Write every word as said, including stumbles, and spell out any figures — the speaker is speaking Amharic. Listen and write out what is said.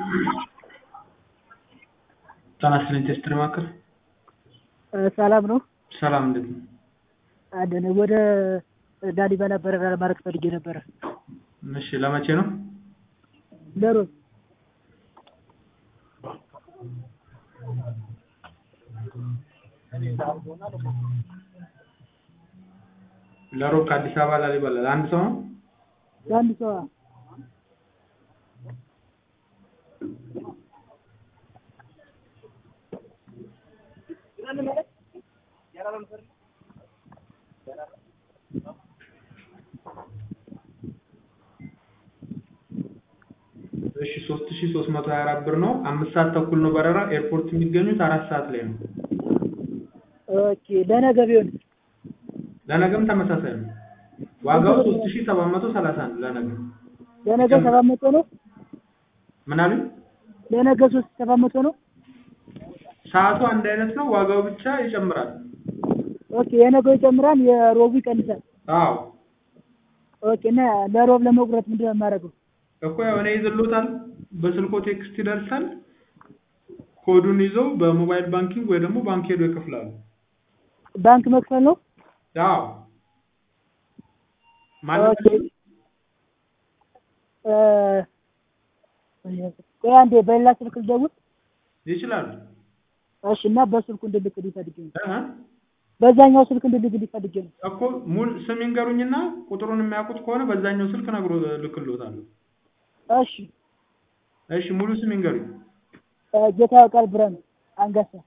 ጣናስልን ቴስትር ማከል ሰላም ነው። ሰላም እንዴት ነው? አደነ ወደ ላሊበላ በረራ ለማድረግ ፈልጌ ነበር። እሺ ለመቼ ነው? ለሮብ ለሮብ ከአዲስ አበባ ላሊበላ ለአንድ ሰው ነው? ለአንድ ሰው እሺ ሶስት ሺህ ሶስት መቶ ሃያ አራት ብር ነው። አምስት ሰዓት ተኩል ነው በረራ። ኤርፖርት የሚገኙት አራት ሰዓት ላይ ነው። ኦኬ ለነገ ቢሆን ለነገም ተመሳሳይ ነው። ዋጋው ሶስት ሺህ ሰባት መቶ ሰላሳ አንድ ለነገ ለነገ ሰባት መቶ ነው። ምን አሉ? ለነገ ሶስት ሺህ ሰባት መቶ ነው። ሰዓቱ አንድ አይነት ነው። ዋጋው ብቻ ይጨምራል። ኦኬ የነገው ይጨምራል፣ የሮቡ ይቀንሳል። አዎ ኦኬ እና ለሮብ ለመቁረጥ ምንድነው የማደርገው? እኮ ያው እኔ ይዘሉታል በስልኮ ቴክስት ይደርሳል። ኮዱን ይዘው በሞባይል ባንኪንግ ወይ ደግሞ ባንክ ሄዶ ይከፍላሉ። ባንክ መክፈል ነው? አዎ ማለት እ ቆይ አንዴ በሌላ ስልክ ልደውል ይችላል። እሺ እና በስልኩ እንድልክልኝ ፈልጌ ነው። አሃ በዛኛው ስልክ እንድልክልኝ ፈልጌ ነው። እኮ ሙሉ ስም ይንገሩኝና ቁጥሩን የሚያውቁት ከሆነ በዛኛው ስልክ ነግሮ ልክልዎታለሁ። እሺ እሺ ሙሉ ስም ይንገሩኝ። ጌታው ቃል ብርሃኑ አንጋሳ